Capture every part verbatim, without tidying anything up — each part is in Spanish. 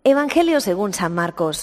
Evangelio según San Marcos.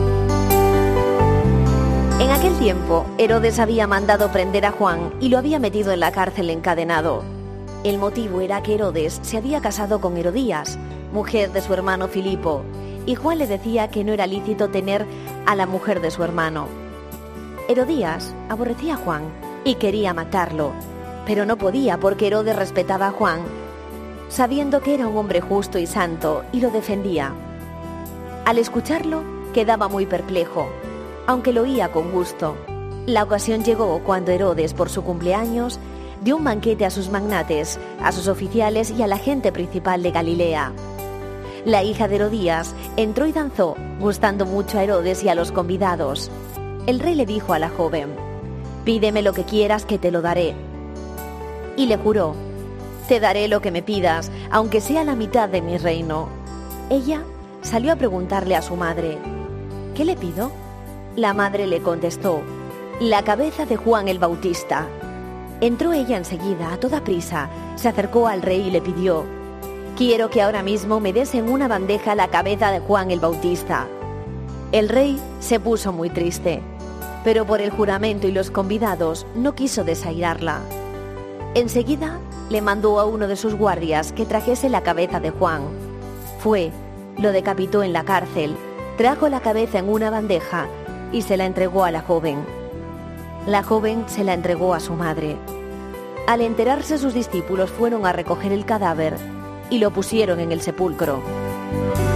En aquel tiempo, Herodes había mandado prender a Juan y lo había metido en la cárcel encadenado. El motivo era que Herodes se había casado con Herodías, mujer de su hermano Filipo, y Juan le decía que no era lícito tener a la mujer de su hermano. Herodías aborrecía a Juan y quería matarlo, pero no podía porque Herodes respetaba a Juan, sabiendo que era un hombre justo y santo, y lo defendía. Al escucharlo, quedaba muy perplejo, aunque lo oía con gusto. La ocasión llegó cuando Herodes, por su cumpleaños, dio un banquete a sus magnates, a sus oficiales y a la gente principal de Galilea. La hija de Herodías entró y danzó, gustando mucho a Herodes y a los convidados. El rey le dijo a la joven: «Pídeme lo que quieras que te lo daré». Y le juró: «Te daré lo que me pidas, aunque sea la mitad de mi reino». Ella salió a preguntarle a su madre: «¿Qué le pido?». La madre le contestó: «La cabeza de Juan el Bautista». Entró ella enseguida, a toda prisa, se acercó al rey y le pidió: «Quiero que ahora mismo me des en una bandeja la cabeza de Juan el Bautista». El rey se puso muy triste, pero por el juramento y los convidados no quiso desairarla. Enseguida le mandó a uno de sus guardias que trajese la cabeza de Juan. Fue, lo decapitó en la cárcel, trajo la cabeza en una bandeja y se la entregó a la joven. La joven se la entregó a su madre. Al enterarse, sus discípulos fueron a recoger el cadáver y lo pusieron en el sepulcro.